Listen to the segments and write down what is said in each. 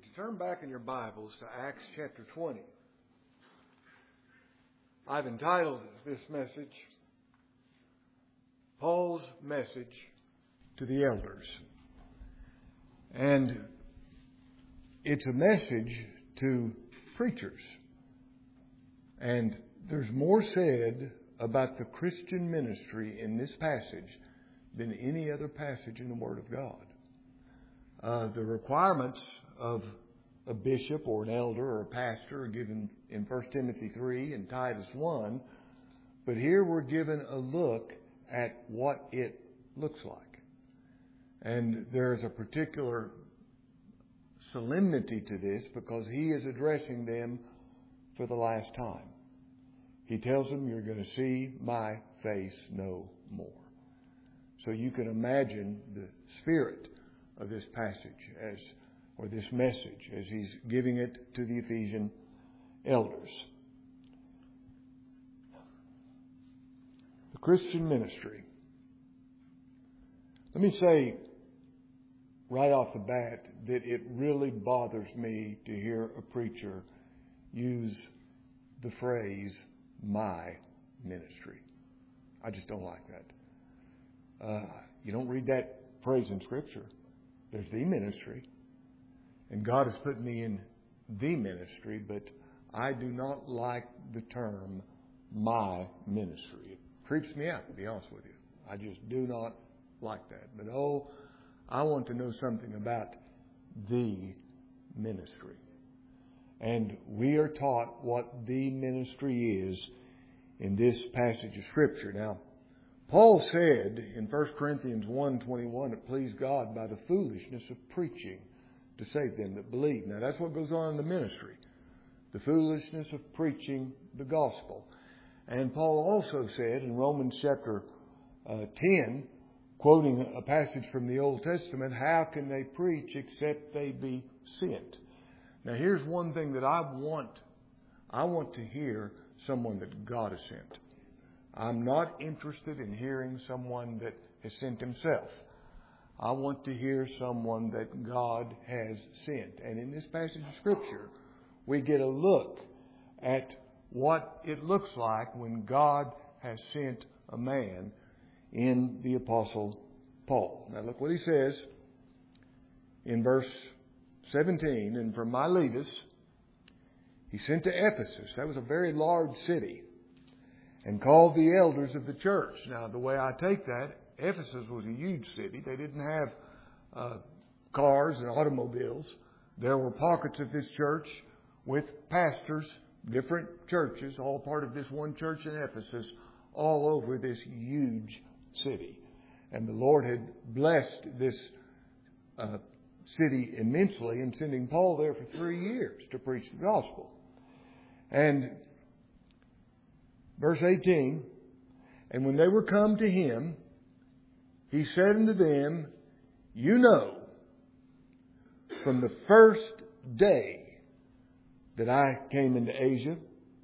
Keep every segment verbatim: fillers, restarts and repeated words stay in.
Would you turn back in your Bibles to Acts chapter twenty? I've entitled this message, Paul's Message to the Elders. And it's a message to preachers. And there's more said about the Christian ministry in this passage than any other passage in the Word of God. Uh, the requirements of a bishop or an elder or a pastor are given in First Timothy three and Titus one. But here we're given a look at what it looks like. And there's a particular solemnity to this because he is addressing them for the last time. He tells them, you're going to see my face no more. So you can imagine the spirit of this passage as, or this message as he's giving it to the Ephesian elders. The Christian ministry. Let me say right off the bat that it really bothers me to hear a preacher use the phrase, my ministry. I just don't like that. Uh, you don't read that phrase in Scripture. There's the ministry. And God has put me in the ministry, but I do not like the term my ministry. It creeps me out, to be honest with you. I just do not like that. But oh, I want to know something about the ministry. And we are taught what the ministry is in this passage of Scripture. Now, Paul said in First Corinthians one twenty-one, it pleased God by the foolishness of preaching to save them that believe. Now, that's what goes on in the ministry. The foolishness of preaching the gospel. And Paul also said in Romans chapter uh, ten, quoting a passage from the Old Testament, how can they preach except they be sent? Now, here's one thing that I want. I want to hear someone that God has sent. I'm not interested in hearing someone that has sent himself. I want to hear someone that God has sent. And in this passage of Scripture, we get a look at what it looks like when God has sent a man in the Apostle Paul. Now look what he says in verse seventeen. And from Miletus, he sent to Ephesus. That was a very large city. And called the elders of the church. Now, the way I take that, Ephesus was a huge city. They didn't have uh, cars and automobiles. There were pockets of this church with pastors, different churches, all part of this one church in Ephesus, all over this huge city. And the Lord had blessed this uh, city immensely in sending Paul there for three years to preach the gospel. And verse eighteen, and when they were come to him, he said unto them, you know, from the first day that I came into Asia,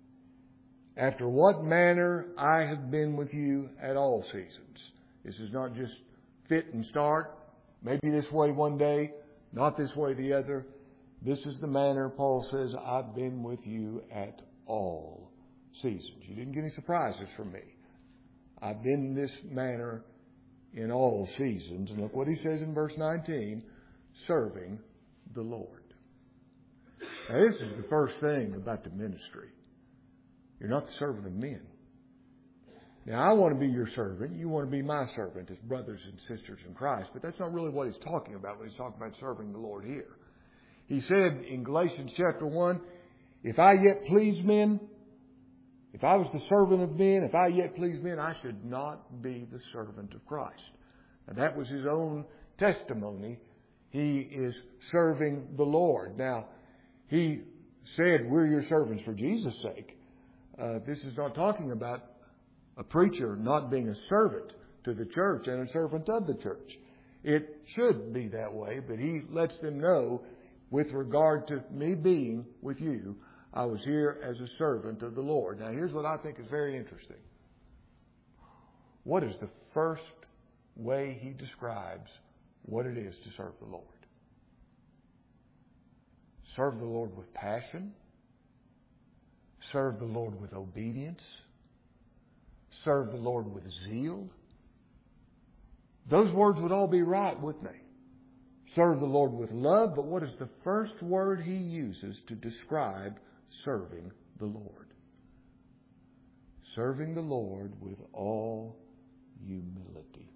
after what manner I have been with you at all seasons. This is not just fit and start, maybe this way one day, not this way the other. This is the manner, Paul says, I've been with you at all seasons. You didn't get any surprises from me. I've been in this manner in all seasons. And look what he says in verse nineteen, serving the Lord. Now this is the first thing about the ministry. You're not the servant of men. Now I want to be your servant. You want to be my servant as brothers and sisters in Christ. But that's not really what he's talking about when he's talking about serving the Lord here. He said in Galatians chapter one, if I yet please men, if I was the servant of men, if I yet please men, I should not be the servant of Christ. And that was his own testimony. He is serving the Lord. Now, he said, we're your servants for Jesus' sake. Uh, this is not talking about a preacher not being a servant to the church and a servant of the church. It should be that way, but he lets them know, with regard to me being with you, I was here as a servant of the Lord. Now, here's what I think is very interesting. What is the first way he describes what it is to serve the Lord? serve the Lord with passion, serve the Lord with obedience, serve the Lord with zeal. Those words would all be right, wouldn't they? Serve the Lord with love, but what is the first word he uses to describe serving the Lord? Serving the Lord with all humility.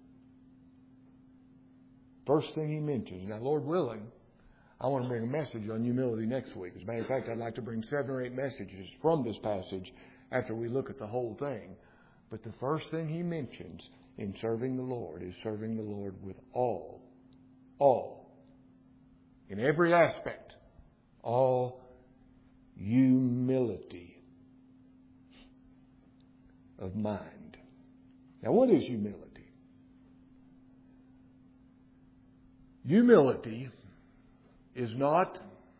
First thing he mentions. Now, Lord willing, I want to bring a message on humility next week. As a matter of fact, I'd like to bring seven or eight messages from this passage after we look at the whole thing. But the first thing he mentions in serving the Lord is serving the Lord with all, all, in every aspect, all humility of mind. Now, what is humility? Humility is not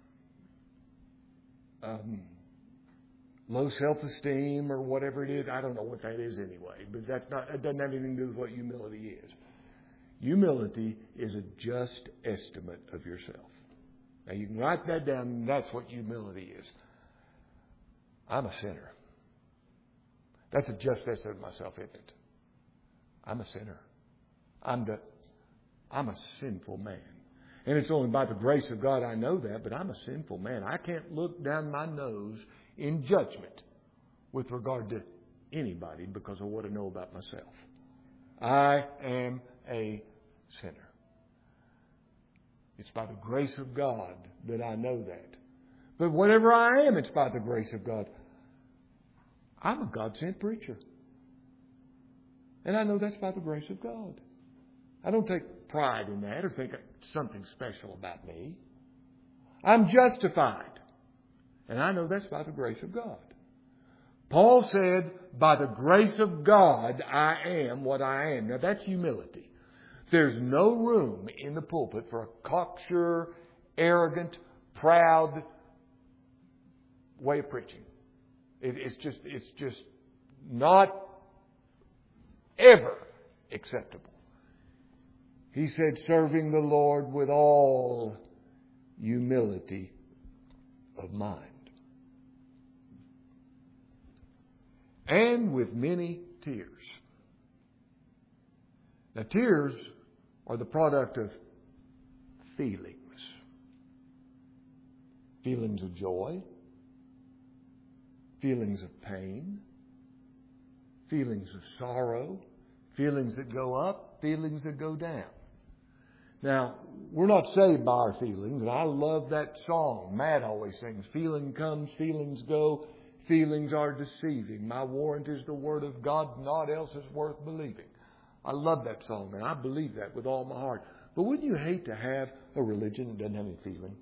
um, low self-esteem or whatever it is. I don't know what that is anyway, but that's not, it doesn't have anything to do with what humility is. Humility is a just estimate of yourself. Now you can write that down, and that's what humility is. I'm a sinner. That's a just estimate of myself, isn't it? I'm a sinner. I'm the, I'm a sinful man. And it's only by the grace of God I know that, but I'm a sinful man. I can't look down my nose in judgment with regard to anybody because of what I know about myself. I am a sinner. It's by the grace of God that I know that. But whatever I am, it's by the grace of God. I'm a God-sent preacher. And I know that's by the grace of God. I don't take pride in that or think it's something special about me. I'm justified. And I know that's by the grace of God. Paul said, by the grace of God, I am what I am. Now that's humility. There's no room in the pulpit for a cocksure, arrogant, proud way of preaching. It, it's just, it's just not ever acceptable. He said, serving the Lord with all humility of mind. And with many tears. Now, tears are the product of feelings. Feelings of joy. Feelings of pain. Feelings of sorrow. Feelings that go up. Feelings that go down. Now, we're not saved by our feelings, and I love that song. Matt always sings, feeling comes, feelings go, feelings are deceiving. My warrant is the word of God, naught else is worth believing. I love that song, and I believe that with all my heart. But wouldn't you hate to have a religion that doesn't have any feeling?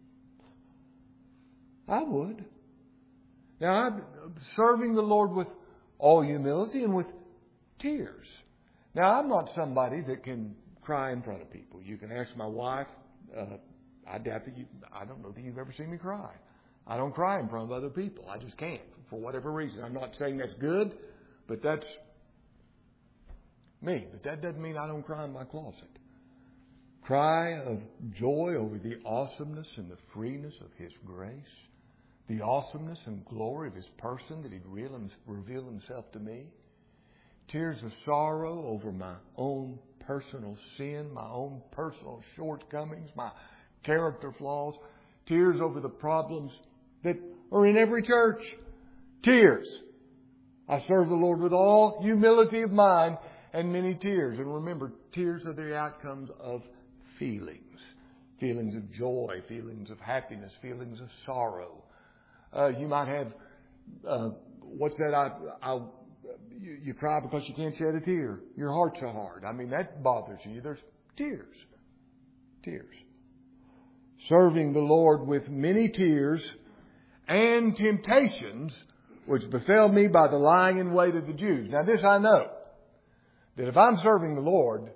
I would. Now, I'm serving the Lord with all humility and with tears. Now, I'm not somebody that can cry in front of people. You can ask my wife. Uh, I doubt that you. I don't know that you've ever seen me cry. I don't cry in front of other people. I just can't for whatever reason. I'm not saying that's good, but that's me. But that doesn't mean I don't cry in my closet. Cry of joy over the awesomeness and the freeness of His grace, the awesomeness and glory of His person that He'd reveal Himself to me. Tears of sorrow over my own personal sin, my own personal shortcomings, my character flaws. Tears over the problems that are in every church. Tears. I serve the Lord with all humility of mind and many tears. And remember, tears are the outcomes of feelings. Feelings of joy, feelings of happiness, feelings of sorrow. Uh, you might have, uh, what's that? I, I, you, you cry because you can't shed a tear. Your heart's so hard. I mean, that bothers you. There's tears. Tears. Serving the Lord with many tears and temptations which befell me by the lying in wait of the Jews. Now this I know, that if I'm serving the Lord,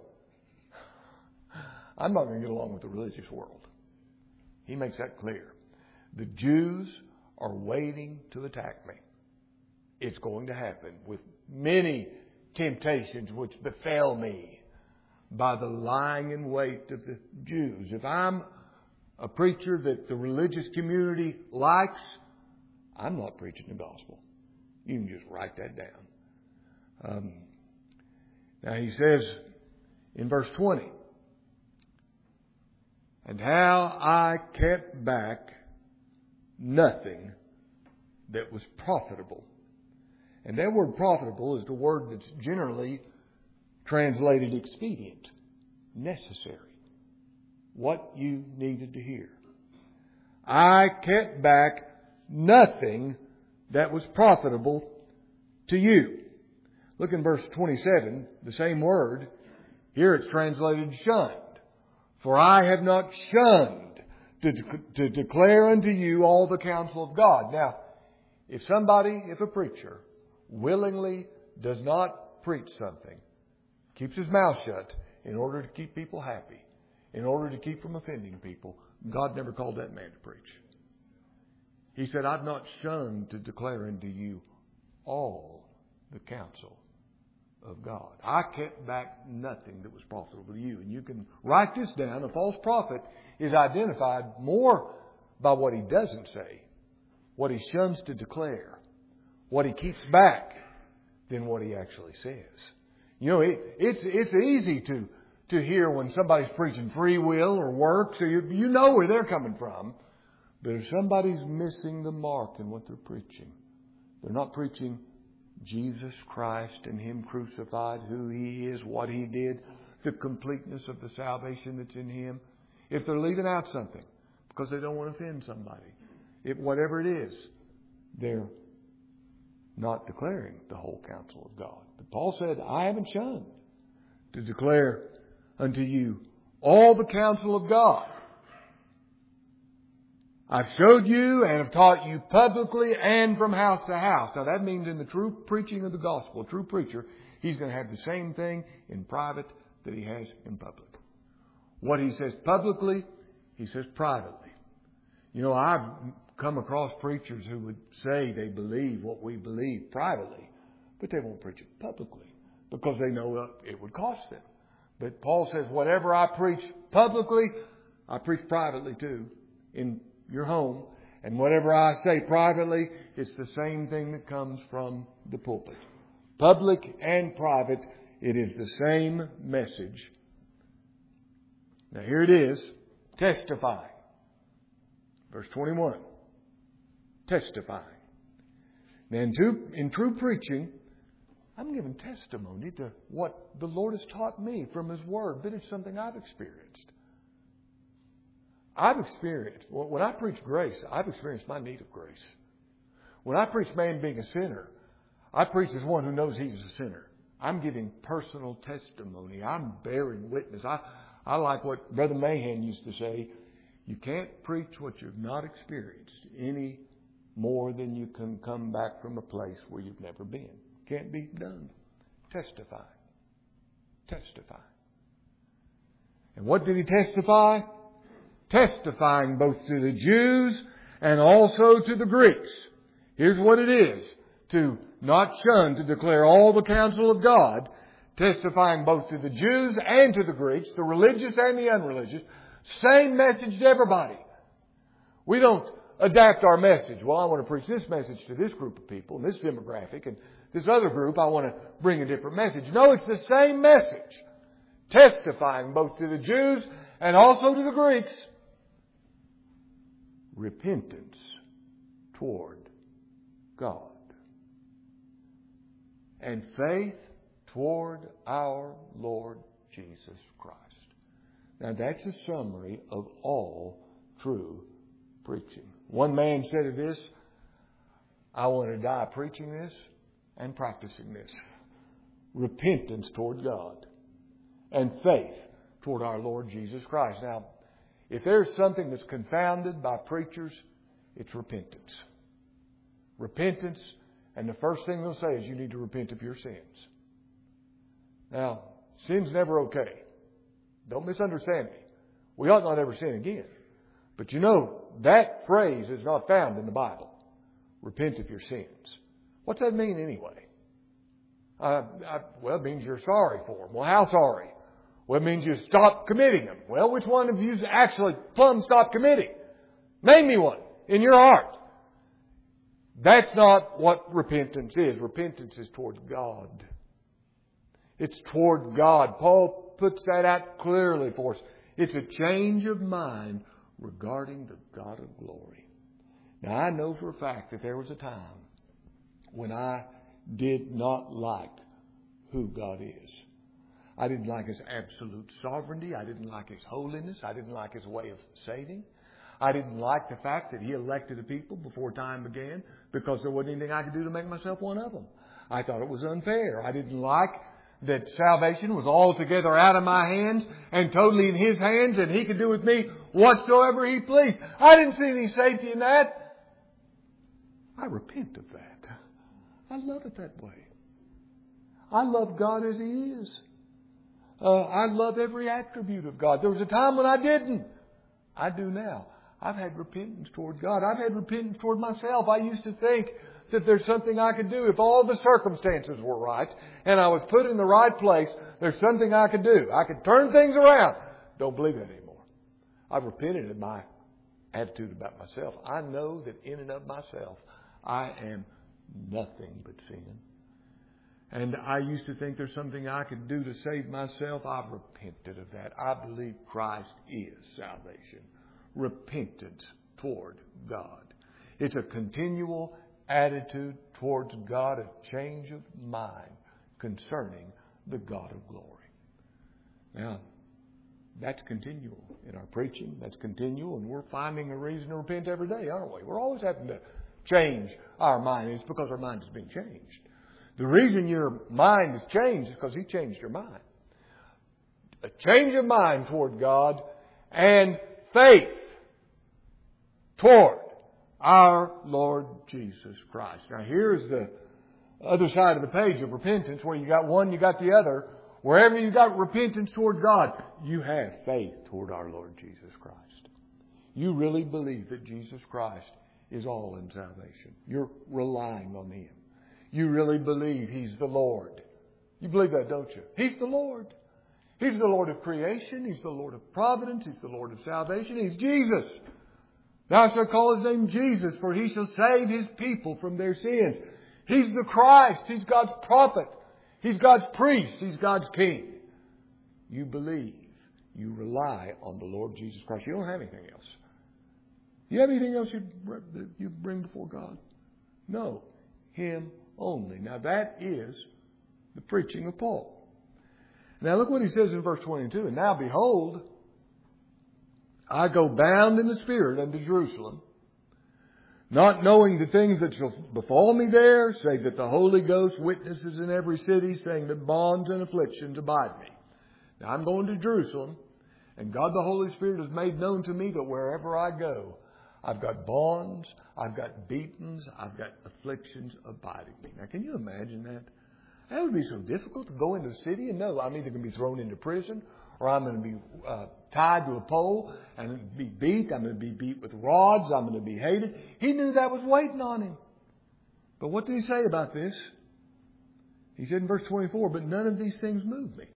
I'm not going to get along with the religious world. He makes that clear. The Jews are waiting to attack me. It's going to happen with many temptations which befell me by the lying in wait of the Jews. If I'm a preacher that the religious community likes, I'm not preaching the gospel. You can just write that down. Um, now he says in verse twenty, and how I kept back nothing that was profitable. And that word profitable is the word that's generally translated expedient, necessary. What you needed to hear. I kept back nothing that was profitable to you. Look in verse twenty-seven, the same word. Here it's translated shunned. For I have not shunned to, to declare unto you all the counsel of God. Now, if somebody, if a preacher, willingly does not preach something, keeps his mouth shut in order to keep people happy, in order to keep from offending people, God never called that man to preach. He said, I've not shunned to declare unto you all the counsel of God. I kept back nothing that was profitable to you. And you can write this down. A false prophet is identified more by what he doesn't say, what he shuns to declare, what he keeps back, than what he actually says. You know, it, it's it's easy to to hear when somebody's preaching free will or works, so you, you know where they're coming from. But if somebody's missing the mark in what they're preaching, they're not preaching Jesus Christ and Him crucified, who He is, what He did, the completeness of the salvation that's in Him. If they're leaving out something because they don't want to offend somebody, if whatever it is, they're not declaring the whole counsel of God. But Paul said, I haven't shunned to declare unto you all the counsel of God. I've showed you and have taught you publicly and from house to house. Now that means in the true preaching of the gospel, a true preacher, he's going to have the same thing in private that he has in public. What he says publicly, he says privately. You know, I've come across preachers who would say they believe what we believe privately, but they won't preach it publicly because they know it would cost them. But Paul says, whatever I preach publicly, I preach privately too, in your home. And whatever I say privately, it's the same thing that comes from the pulpit. Public and private, it is the same message. Now here it is, testifying. Verse twenty-one. Testifying. Now in true, in true preaching, I'm giving testimony to what the Lord has taught me from His Word, but it's something I've experienced. I've experienced, when I preach grace, I've experienced my need of grace. When I preach man being a sinner, I preach as one who knows he's a sinner. I'm giving personal testimony. I'm bearing witness. I, I like what Brother Mahan used to say, you can't preach what you've not experienced any more than you can come back from a place where you've never been. Can't be done. Testify. Testify. And what did he testify? Testifying both to the Jews and also to the Greeks. Here's what it is to not shun to declare all the counsel of God, testifying both to the Jews and to the Greeks, the religious and the unreligious. Same message to everybody. We don't adapt our message. Well, I want to preach this message to this group of people and this demographic, and this other group I want to bring a different message. No, it's the same message. Testifying both to the Jews and also to the Greeks. Repentance toward God. And faith toward our Lord Jesus Christ. Now that's a summary of all true preaching. One man said of this, I want to die preaching this and practicing this. Repentance toward God. And faith toward our Lord Jesus Christ. Now, if there's something that's confounded by preachers, it's repentance. Repentance, and the first thing they'll say is you need to repent of your sins. Now, sin's never okay. Don't misunderstand me. We ought not ever sin again. But you know, that phrase is not found in the Bible. Repent of your sins. What's that mean anyway? Uh, I, well, it means you're sorry for them. Well, how sorry? Well, it means you stop committing them. Well, which one of you actually plumb stopped committing? Name me one in your heart. That's not what repentance is. Repentance is towards God. It's toward God. Paul puts that out clearly for us. It's a change of mind regarding the God of glory. Now, I know for a fact that there was a time when I did not like who God is. I didn't like His absolute sovereignty. I didn't like His holiness. I didn't like His way of saving. I didn't like the fact that He elected a people before time began because there wasn't anything I could do to make myself one of them. I thought it was unfair. I didn't like that salvation was altogether out of my hands and totally in His hands, and He could do with me whatsoever He pleased. I didn't see any safety in that. I repent of that. I love it that way. I love God as He is. Uh, I love every attribute of God. There was a time when I didn't. I do now. I've had repentance toward God. I've had repentance toward myself. I used to think that there's something I could do. If all the circumstances were right and I was put in the right place, there's something I could do. I could turn things around. Don't believe that anymore. I've repented of my attitude about myself. I know that in and of myself, I am nothing but sin. And I used to think there's something I could do to save myself. I've repented of that. I believe Christ is salvation. Repentance toward God. It's a continual attitude towards God, a change of mind concerning the God of glory. Now, that's continual in our preaching. That's continual, and we're finding a reason to repent every day, aren't we? We're always having to change our mind. It's because our mind has been changed. The reason your mind has changed is because He changed your mind. A change of mind toward God and faith toward our Lord Jesus Christ. Now here's the other side of the page of repentance, where you got one, you got the other. Wherever you got repentance toward God, you have faith toward our Lord Jesus Christ. You really believe that Jesus Christ is all in salvation. You're relying on Him. You really believe He's the Lord. You believe that, don't you? He's the Lord. He's the Lord of creation. He's the Lord of providence. He's the Lord of salvation. He's Jesus. Thou shalt call His name Jesus, for He shall save His people from their sins. He's the Christ. He's God's prophet. He's God's priest. He's God's king. You believe. You rely on the Lord Jesus Christ. You don't have anything else. You have anything else you bring before God? No. Him only. Now that is the preaching of Paul. Now look what he says in verse twenty-two. And now behold, I go bound in the Spirit unto Jerusalem, not knowing the things that shall befall me there, save that the Holy Ghost witnesses in every city, saying that bonds and afflictions abide me. Now I'm going to Jerusalem, and God the Holy Spirit has made known to me that wherever I go, I've got bonds, I've got beatings, I've got afflictions abiding me. Now can you imagine that? That would be so difficult to go into a city and know I'm either going to be thrown into prison, or I'm going to be uh, tied to a pole and be beat. I'm going to be beat with rods. I'm going to be hated. He knew that was waiting on him. But what did he say about this? He said in verse twenty-four, but none of these things move me.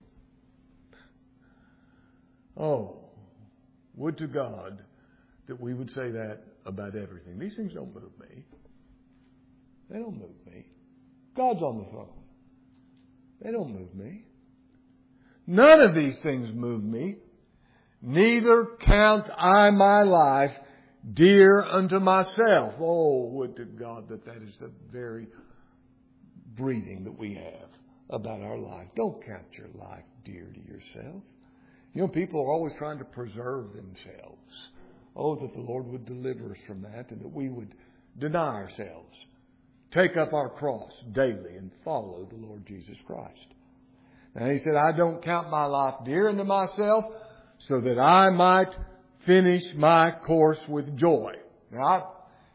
Oh, would to God that we would say that about everything. These things don't move me. They don't move me. God's on the throne. They don't move me. None of these things move me. Neither count I my life dear unto myself. Oh, would to God that that is the very breathing that we have about our life. Don't count your life dear to yourself. You know, people are always trying to preserve themselves. Oh, that the Lord would deliver us from that, and that we would deny ourselves, take up our cross daily, and follow the Lord Jesus Christ. Now he said, I don't count my life dear unto myself, so that I might finish my course with joy. Now, I,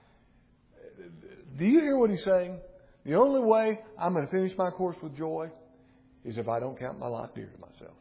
do you hear what he's saying? The only way I'm going to finish my course with joy is if I don't count my life dear to myself.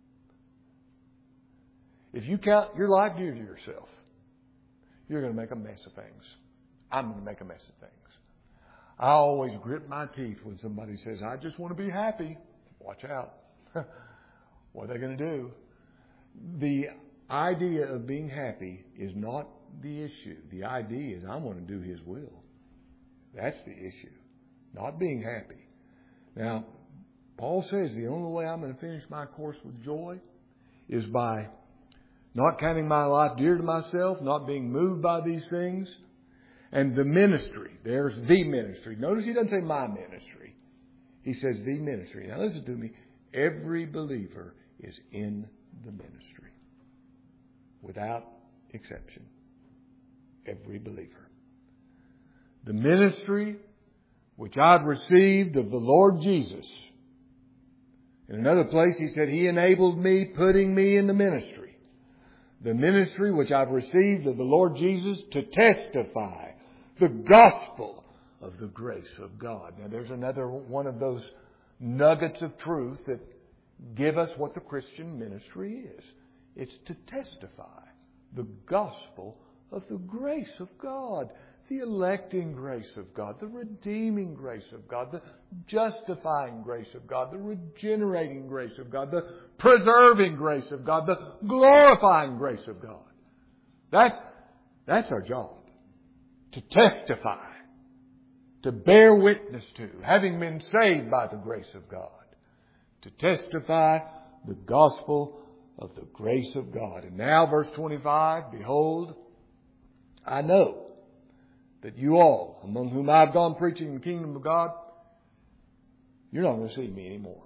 If you count your life dear to yourself, you're going to make a mess of things. I'm going to make a mess of things. I always grit my teeth when somebody says, I just want to be happy. Watch out. What are they going to do? The idea of being happy is not the issue. The idea is I'm going to do His will. That's the issue. Not being happy. Now, Paul says the only way I'm going to finish my course with joy is by not counting my life dear to myself, not being moved by these things. And the ministry, there's the ministry. Notice he doesn't say my ministry. He says the ministry. Now listen to me. Every believer is in the ministry. Without exception. Every believer. The ministry which I've received of the Lord Jesus. In another place he said He enabled me, putting me in the ministry. The ministry which I've received of the Lord Jesus to testify the gospel of the grace of God. Now there's another one of those nuggets of truth that give us what the Christian ministry is. It's to testify the gospel of the grace of God. The electing grace of God, the redeeming grace of God, the justifying grace of God, the regenerating grace of God, the preserving grace of God, the glorifying grace of God. That's, that's our job. To testify, to bear witness to, having been saved by the grace of God, to testify the gospel of the grace of God. And now verse twenty-five, behold, I know that you all, among whom I've gone preaching the kingdom of God, you're not going to see me anymore.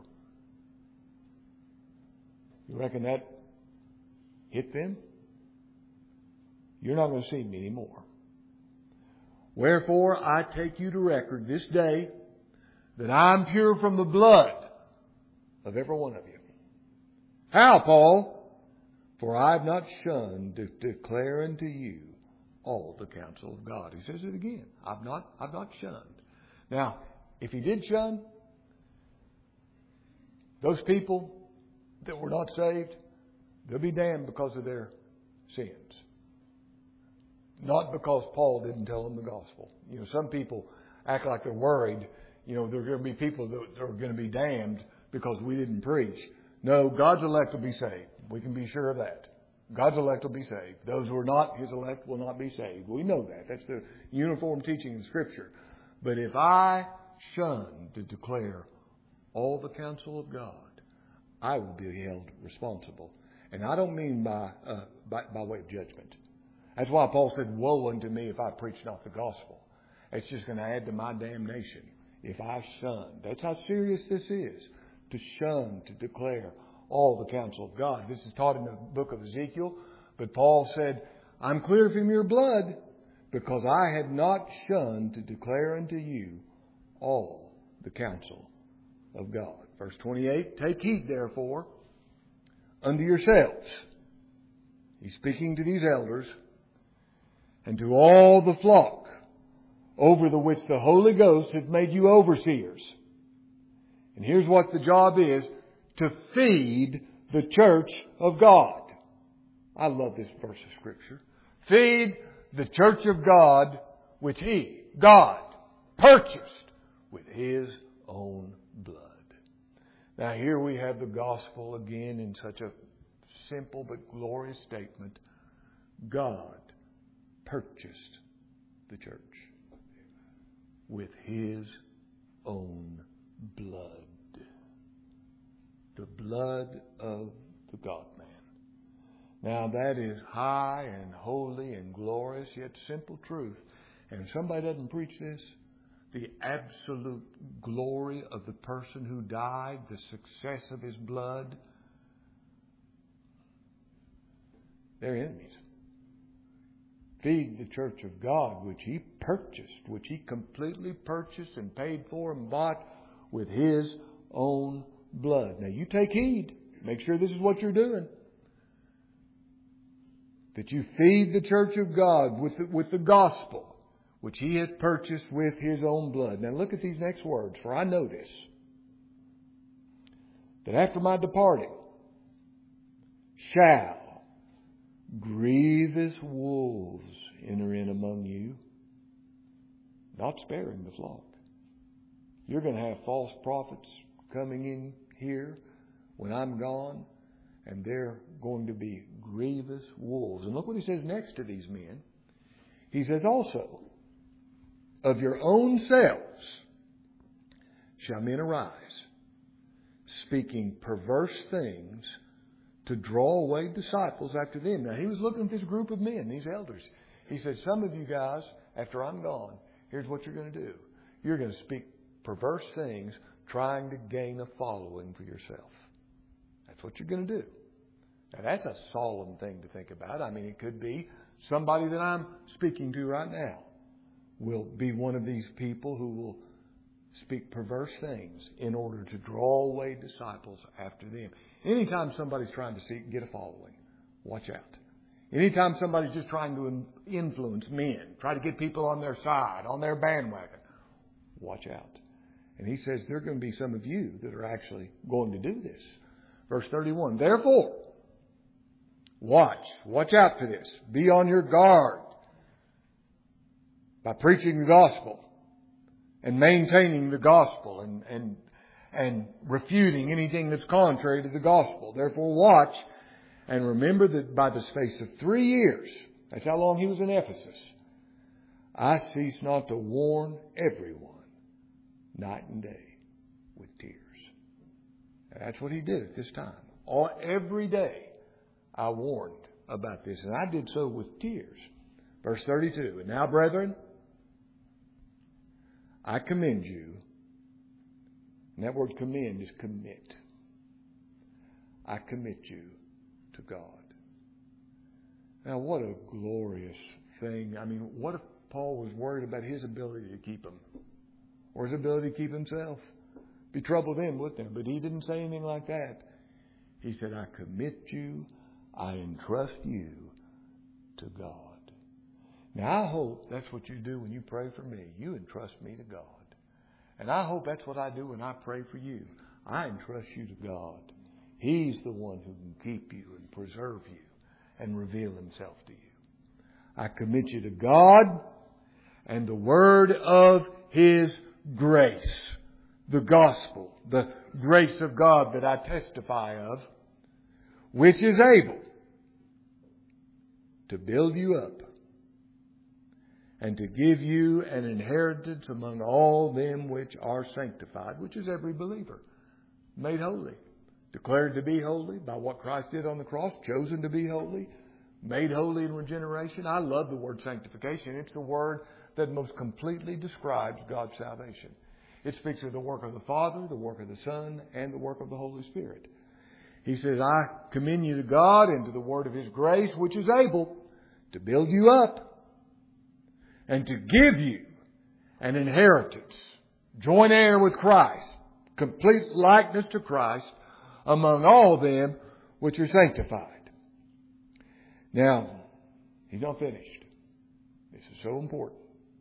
You reckon that hit them? You're not going to see me anymore. Wherefore I take you to record this day that I'm pure from the blood of every one of you. How, Paul? For I have not shunned to declare unto you all the counsel of God. He says it again. I've not, I've not shunned. Now, if he did shun, those people that were not saved, they'll be damned because of their sins. Not because Paul didn't tell them the gospel. You know, some people act like they're worried. You know, there are going to be people that are going to be damned because we didn't preach. No, God's elect will be saved. We can be sure of that. God's elect will be saved. Those who are not His elect will not be saved. We know that. That's the uniform teaching in Scripture. But if I shun to declare all the counsel of God, I will be held responsible. And I don't mean by, uh, by, by way of judgment. That's why Paul said, woe unto me if I preach not the gospel. It's just going to add to my damnation if I shun. That's how serious this is. To shun, to declare all the counsel of God. This is taught in the book of Ezekiel. But Paul said, I'm clear from your blood because I have not shunned to declare unto you all the counsel of God. Verse twenty-eight, take heed therefore unto yourselves. He's speaking to these elders. And to all the flock over the which the Holy Ghost hath made you overseers. And here's what the job is. To feed the church of God. I love this verse of Scripture. Feed the church of God which He, God, purchased with His own blood. Now here we have the gospel again in such a simple but glorious statement. God purchased the church with His own blood. The blood of the God-man. Now that is high and holy and glorious, yet simple truth. And if somebody doesn't preach this, the absolute glory of the person who died, the success of his blood, they're enemies. Feed the church of God, which He purchased, which He completely purchased and paid for and bought with His own blood. Now you take heed. Make sure this is what you're doing. That you feed the church of God with the, with the gospel, which He hath purchased with His own blood. Now look at these next words. For I notice that after my departing shall grievous wolves enter in among you, not sparing the flock. You're going to have false prophets coming in here when I'm gone And they're going to be grievous wolves. And look what he says next to these men. He says also, of your own selves shall men arise, speaking perverse things to draw away disciples after them. Now, he was looking at this group of men, these elders. He said, some of you guys, after I'm gone, here's what you're going to do. You're going to speak perverse things, trying to gain a following for yourself. That's what you're going to do. Now, that's a solemn thing to think about. I mean, it could be somebody that I'm speaking to right now will be one of these people who will speak perverse things in order to draw away disciples after them. Anytime somebody's trying to seek, get a following, watch out. Anytime somebody's just trying to influence men, try to get people on their side, on their bandwagon, watch out. And he says there are going to be some of you that are actually going to do this. Verse thirty-one, therefore, watch, watch out for this. Be on your guard by preaching the gospel and maintaining the gospel and, and, and refuting anything that's contrary to the gospel. Therefore, watch and remember that by the space of three years, that's how long he was in Ephesus, I cease not to warn everyone night and day with tears. And that's what he did at this time. All, every day I warned about this, and I did so with tears. Verse thirty-two, and now, brethren, I commend you. And that word commend is commit. I commit you to God. Now, what a glorious thing. I mean, what if Paul was worried about his ability to keep him? Or his ability to keep himself? Be trouble then, wouldn't there? But he didn't say anything like that. He said, I commit you, I entrust you to God. Now, I hope that's what you do when you pray for me. You entrust me to God. And I hope that's what I do when I pray for you. I entrust you to God. He's the one who can keep you and preserve you and reveal Himself to you. I commit you to God and the word of His grace, the gospel, the grace of God that I testify of, which is able to build you up and to give you an inheritance among all them which are sanctified, which is every believer, made holy, declared to be holy by what Christ did on the cross, chosen to be holy, made holy in regeneration. I love the word sanctification. It's the word that most completely describes God's salvation. It speaks of the work of the Father, the work of the Son, and the work of the Holy Spirit. He says, I commend you to God and to the word of His grace, which is able to build you up and to give you an inheritance, joint heir with Christ, complete likeness to Christ among all them which are sanctified. Now, he's not finished. This is so important.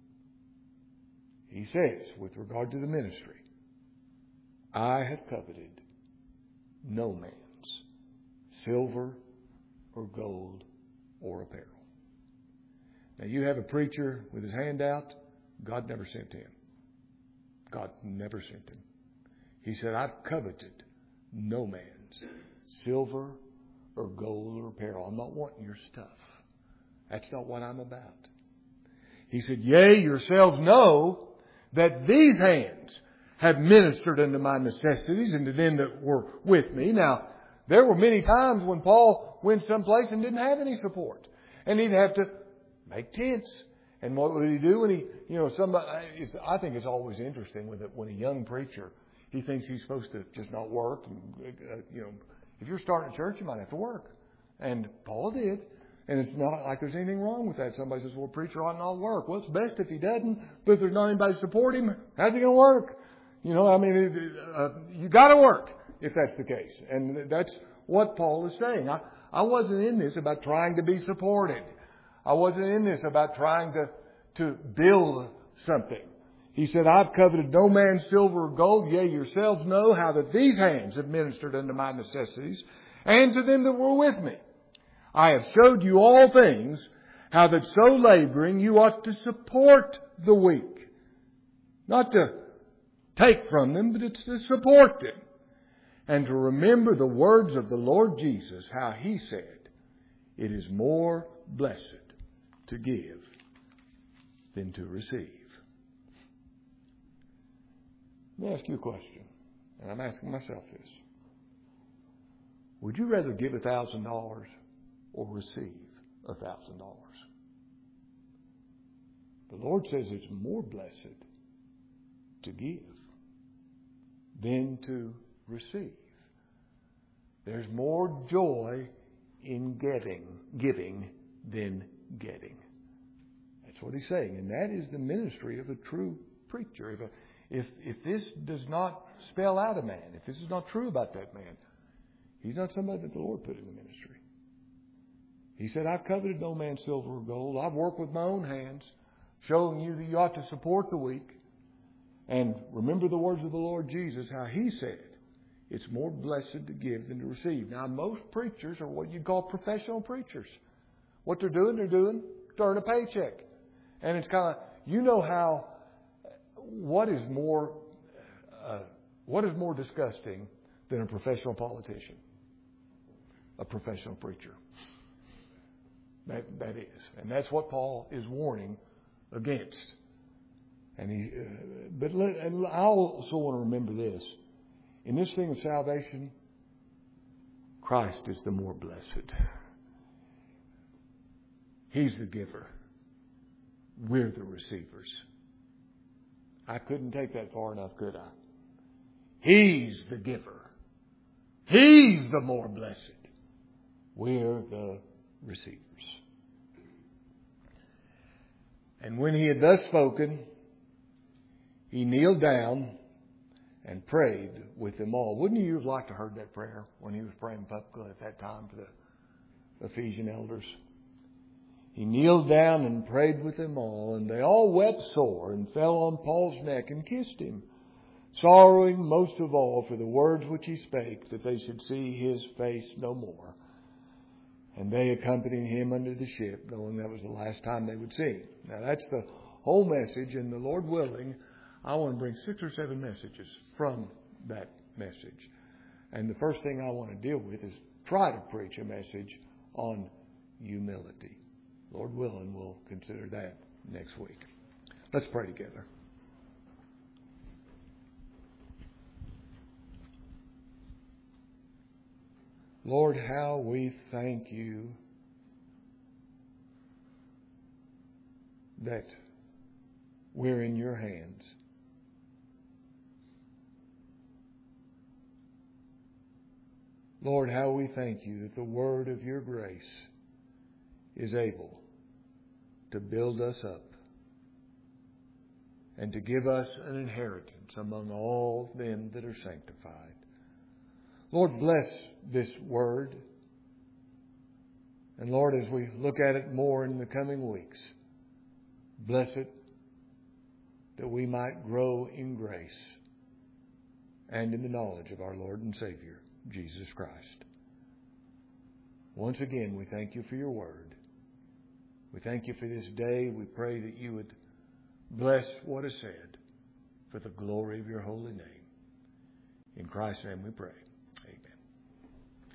He says, with regard to the ministry, I have coveted no man's silver or gold or apparel. Now, you have a preacher with his hand out. God never sent him. God never sent him. He said, I've coveted no man's silver or gold or apparel. I'm not wanting your stuff. That's not what I'm about. He said, yea, yourselves know that these hands have ministered unto my necessities and to them that were with me. Now, there were many times when Paul went someplace and didn't have any support. And he'd have to make tents. And what would he do when he, you know, somebody, I think it's always interesting with it, when a young preacher, he thinks he's supposed to just not work. And, uh, you know, if you're starting a church, you might have to work. And Paul did. And it's not like there's anything wrong with that. Somebody says, well, preacher ought not work. Well, it's best if he doesn't. But if there's not anybody to support him, how's he going to work? You know, I mean, uh, you got to work if that's the case. And that's what Paul is saying. I, I wasn't in this about trying to be supported. I wasn't in this about trying to, to build something. He said, I've coveted no man's silver or gold. Yea, yourselves know how that these hands have ministered unto my necessities and to them that were with me. I have showed you all things, how that so laboring you ought to support the weak. Not to take from them, but it's to support them. and to remember the words of the Lord Jesus, how He said, it is more blessed to give than to receive. Let me ask you a question, and I'm asking myself this. Would you rather give a thousand dollars or receive a thousand dollars? The Lord says it's more blessed to give than to receive. There's more joy in getting, giving than getting. That's what He's saying. And that is the ministry of a true preacher. If, a, if, if this does not spell out a man, if this is not true about that man, he's not somebody that the Lord put in the ministry. He said, I've coveted no man's silver or gold. I've worked with my own hands, showing you that you ought to support the weak. And remember the words of the Lord Jesus, how He said, it's more blessed to give than to receive. Now, most preachers are what you'd call professional preachers. What they're doing, they're doing to earn a paycheck. And it's kind of, you know how, what is more, uh, what is more disgusting than a professional politician? A professional preacher. That, that is. And that's what Paul is warning against. And he, uh, but let, and I also want to remember this. In this thing of salvation, Christ is the more blessed. He's the giver. We're the receivers. I couldn't take that far enough, could I? He's the giver. He's the more blessed. We're the receivers. And when he had thus spoken, he kneeled down and prayed with them all. Wouldn't you have liked to have heard that prayer when he was praying publicly at that time for the Ephesian elders? He kneeled down and prayed with them all, and they all wept sore and fell on Paul's neck and kissed him, sorrowing most of all for the words which he spake, that they should see his face no more. And they accompanied him under the ship, knowing that was the last time they would see him. Now that's the whole message, and the Lord willing, I want to bring six or seven messages from that message. And the first thing I want to deal with is try to preach a message on humility. Lord willing, we'll consider that next week. Let's pray together. Lord, how we thank you that we're in your hands. Lord, how we thank you that the word of your grace is able to build us up and to give us an inheritance among all them that are sanctified. Lord, bless this word. And Lord, as we look at it more in the coming weeks, bless it that we might grow in grace and in the knowledge of our Lord and Savior, Jesus Christ. Once again, we thank you for your word. We thank you for this day. We pray that you would bless what is said for the glory of your holy name. In Christ's name we pray.